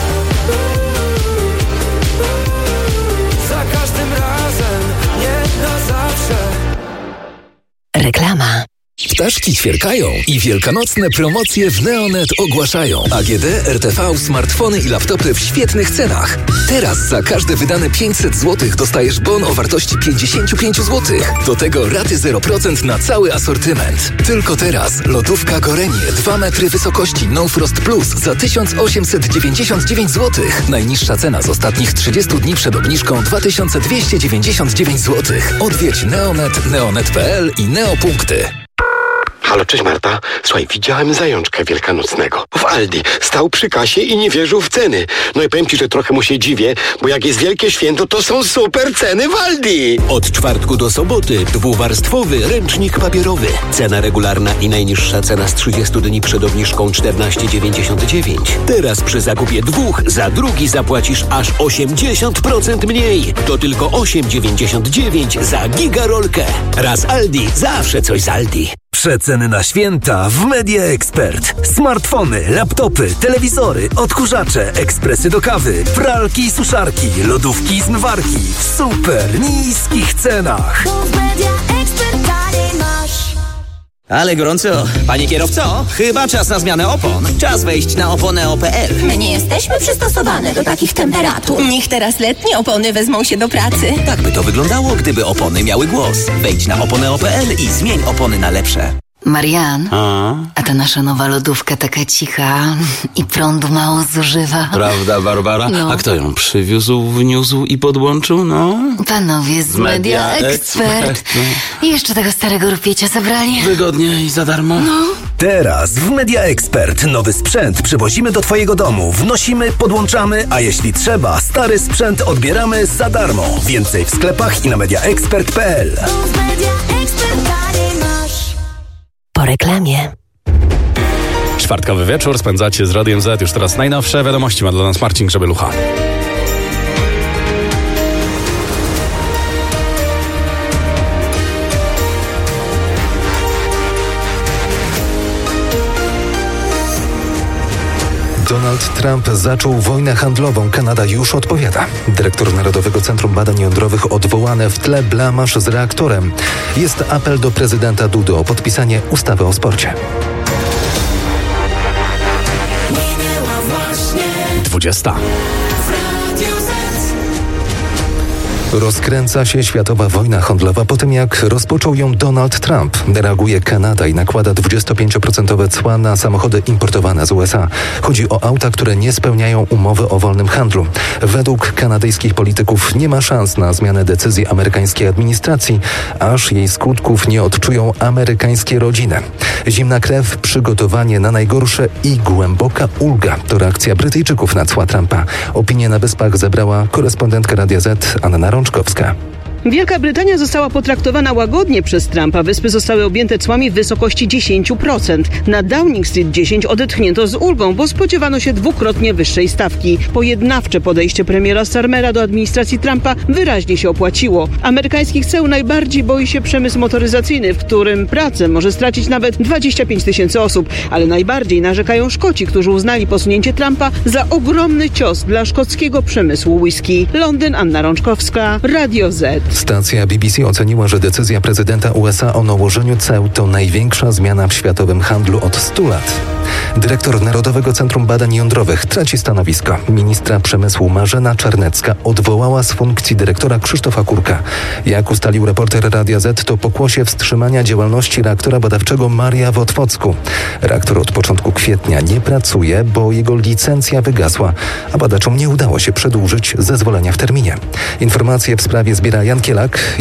Za każdym razem, nie na zawsze. Reklama. Ptaszki ćwierkają i wielkanocne promocje w Neonet ogłaszają. AGD, RTV, smartfony i laptopy w świetnych cenach. Teraz za każde wydane 500 zł dostajesz bon o wartości 55 zł. Do tego raty 0% na cały asortyment. Tylko teraz lodówka Gorenie 2 metry wysokości No Frost Plus za 1899 zł. Najniższa cena z ostatnich 30 dni przed obniżką 2299 zł. Odwiedź Neonet, neonet.pl i Neopunkty. Halo, cześć Marta. Słuchaj, widziałem zajączka wielkanocnego w Aldi. Stał przy kasie i nie wierzył w ceny. No i powiem ci, że trochę mu się dziwię, bo jak jest wielkie święto, to są super ceny w Aldi. Od czwartku do soboty dwuwarstwowy ręcznik papierowy. Cena regularna i najniższa cena z 30 dni przed obniżką 14,99. Teraz przy zakupie dwóch za drugi zapłacisz aż 80% mniej. To tylko 8,99 za gigarolkę. Raz Aldi, zawsze coś z Aldi. Przeceny na święta w Media Expert. Smartfony, laptopy, telewizory, odkurzacze, ekspresy do kawy, pralki i suszarki, lodówki i zmywarki w super niskich cenach. Ale gorąco. Panie kierowco, chyba czas na zmianę opon. Czas wejść na oponeo.pl. My nie jesteśmy przystosowane do takich temperatur. Niech teraz letnie opony wezmą się do pracy. Tak by to wyglądało, gdyby opony miały głos. Wejdź na oponeo.pl i zmień opony na lepsze. Marian, a ta nasza nowa lodówka taka cicha i prądu mało zużywa. Prawda, Barbara? No. A kto ją przywiózł, wniósł i podłączył, no? Panowie z Media Expert. I jeszcze tego starego rupiecia zabrali. Wygodnie i za darmo. No. Teraz w Media Expert nowy sprzęt przywozimy do twojego domu, wnosimy, podłączamy, a jeśli trzeba, stary sprzęt odbieramy za darmo. Więcej w sklepach i na mediaexpert.pl. Po reklamie. Czwartkowy wieczór spędzacie z Radiem Z. Już teraz najnowsze wiadomości ma dla nas Marcin Grzebielucha. Donald Trump zaczął wojnę handlową. Kanada już odpowiada. Dyrektor Narodowego Centrum Badań Jądrowych odwołany, w tle blamaż z reaktorem. Jest apel do prezydenta Dudy o podpisanie ustawy o sporcie. 20. Rozkręca się światowa wojna handlowa po tym, jak rozpoczął ją Donald Trump. Reaguje Kanada i nakłada 25% cła na samochody importowane z USA. Chodzi o auta, które nie spełniają umowy o wolnym handlu. Według kanadyjskich polityków nie ma szans na zmianę decyzji amerykańskiej administracji, aż jej skutków nie odczują amerykańskie rodziny. Zimna krew, przygotowanie na najgorsze i głęboka ulga to reakcja Brytyjczyków na cła Trumpa. Opinię na Wyspach zebrała korespondentka Radia Z Anna Rączkowska. Wielka Brytania została potraktowana łagodnie przez Trumpa. Wyspy zostały objęte cłami w wysokości 10%. Na Downing Street 10 odetchnięto z ulgą, bo spodziewano się dwukrotnie wyższej stawki. Pojednawcze podejście premiera Starmera do administracji Trumpa wyraźnie się opłaciło. Amerykańskich ceł najbardziej boi się przemysł motoryzacyjny, w którym pracę może stracić nawet 25 000 osób. Ale najbardziej narzekają Szkoci, którzy uznali posunięcie Trumpa za ogromny cios dla szkockiego przemysłu whisky. Londyn, Anna Rączkowska, Radio Z. Stacja BBC oceniła, że decyzja prezydenta USA o nałożeniu ceł to największa zmiana w światowym handlu od 100 lat. Dyrektor Narodowego Centrum Badań Jądrowych traci stanowisko. Ministra przemysłu Marzena Czarnecka odwołała z funkcji dyrektora Krzysztofa Kurka. Jak ustalił reporter Radia Z, to pokłosie wstrzymania działalności reaktora badawczego Maria w Otwocku. Reaktor od początku kwietnia nie pracuje, bo jego licencja wygasła, a badaczom nie udało się przedłużyć zezwolenia w terminie. Informacje w sprawie zbiera Jan Kielak.